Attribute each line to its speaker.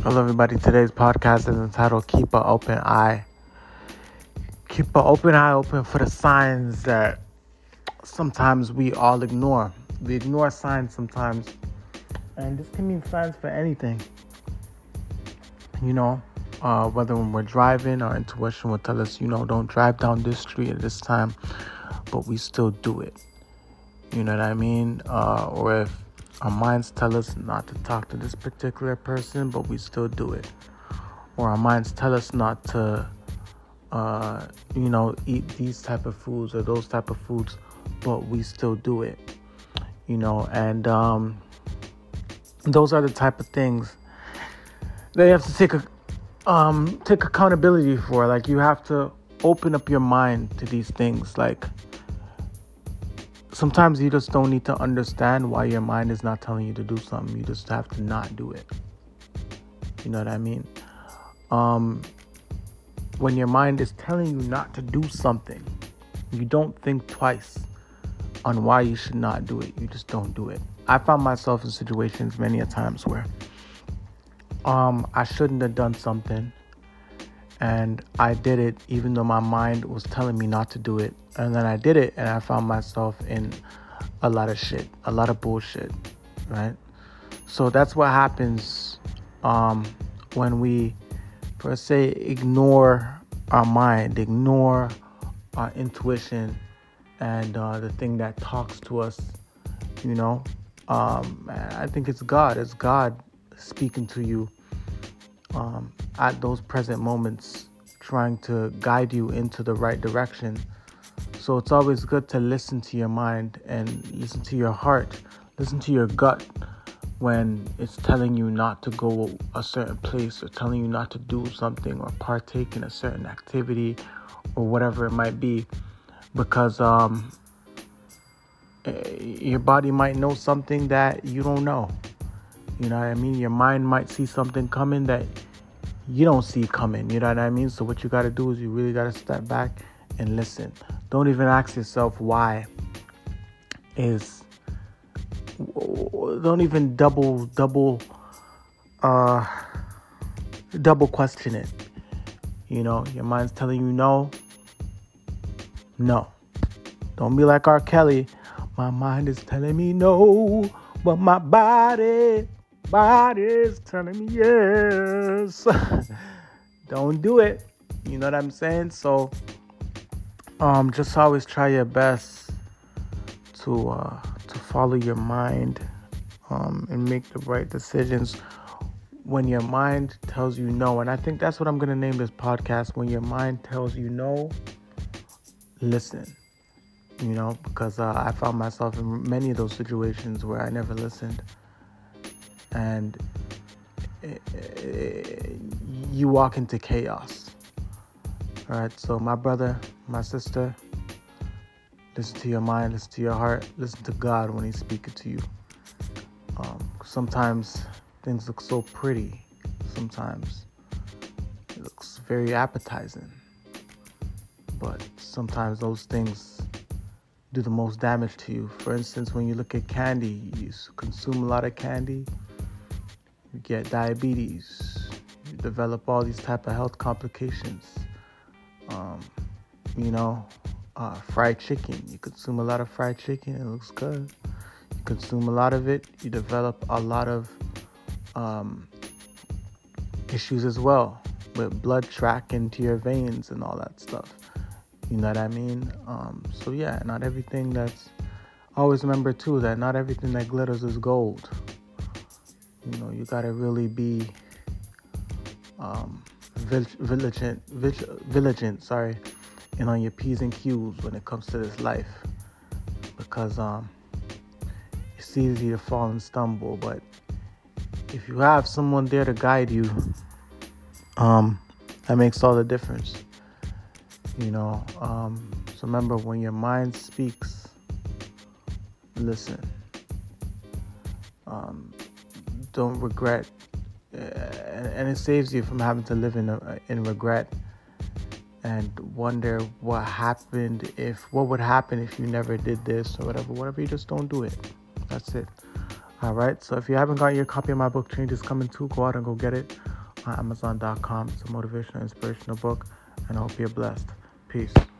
Speaker 1: Hello, everybody. Today's podcast is entitled Keep an Open Eye. Keep an open eye open for the signs that sometimes we all ignore. We ignore signs sometimes, and this can mean signs for anything. Whether when we're driving, our intuition will tell us, don't drive down this street at this time, but we still do it. You know what I mean? Or if our minds tell us not to talk to this particular person, but we still do it. Or our minds tell us not to, eat these type of foods or those type of foods, but we still do it. And those are the type of things that you have to take accountability for. Like, you have to open up your mind to these things. Like, sometimes you just don't need to understand why your mind is not telling you to do something. You just have to not do it. You know what I mean? When your mind is telling you not to do something, you don't think twice on why you should not do it. You just don't do it. I found myself in situations many a times where I shouldn't have done something, and I did it even though my mind was telling me not to do it. And then I did it, and I found myself in a lot of shit, a lot of bullshit, right? So that's what happens when we, per se, ignore our mind, ignore our intuition, and the thing that talks to us. I think it's God. It's God speaking to you at those present moments, trying to guide you into the right direction. So it's always good to listen to your mind and listen to your heart, listen to your gut when it's telling you not to go a certain place, or telling you not to do something, or partake in a certain activity, or whatever it might be. Because your body might know something that you don't know. You know what I mean? Your mind might see something coming that you don't see coming. You know what I mean? So what you got to do is you really got to step back and listen. Don't even ask yourself why. Don't even double question it. Your mind's telling you no. Don't be like R. Kelly. My mind is telling me no, but my body's telling me yes. Don't do it. You know what I'm saying? So just always try your best to follow your mind and make the right decisions when your mind tells you no. And I think that's what I'm going to name this podcast. When your mind tells you no, listen. Because I found myself in many of those situations where I never listened. And you walk into chaos. All right, so my brother, my sister, listen to your mind, listen to your heart, listen to God when He's speaking to you. Sometimes things look so pretty. Sometimes it looks very appetizing. But sometimes those things do the most damage to you. For instance, when you look at candy, you consume a lot of candy, you get diabetes, you develop all these type of health complications. Fried chicken, you consume a lot of fried chicken, it looks good. You consume a lot of it, you develop a lot of issues as well, with blood tracking to your veins and all that stuff. You know what I mean? So yeah, not everything that's... Always remember too that not everything that glitters is gold. You gotta really be vigilant, and on your P's and Q's when it comes to this life. Because it's easy to fall and stumble, but if you have someone there to guide you, that makes all the difference. So remember, when your mind speaks, listen. Don't regret, and it saves you from having to live in regret and wonder what would happen if you never did this or whatever. You just don't do it. That's it. All right. So if you haven't got your copy of my book, Change is Coming Too, go out and go get it on Amazon.com. It's a motivational, inspirational book, and I hope you're blessed. Peace.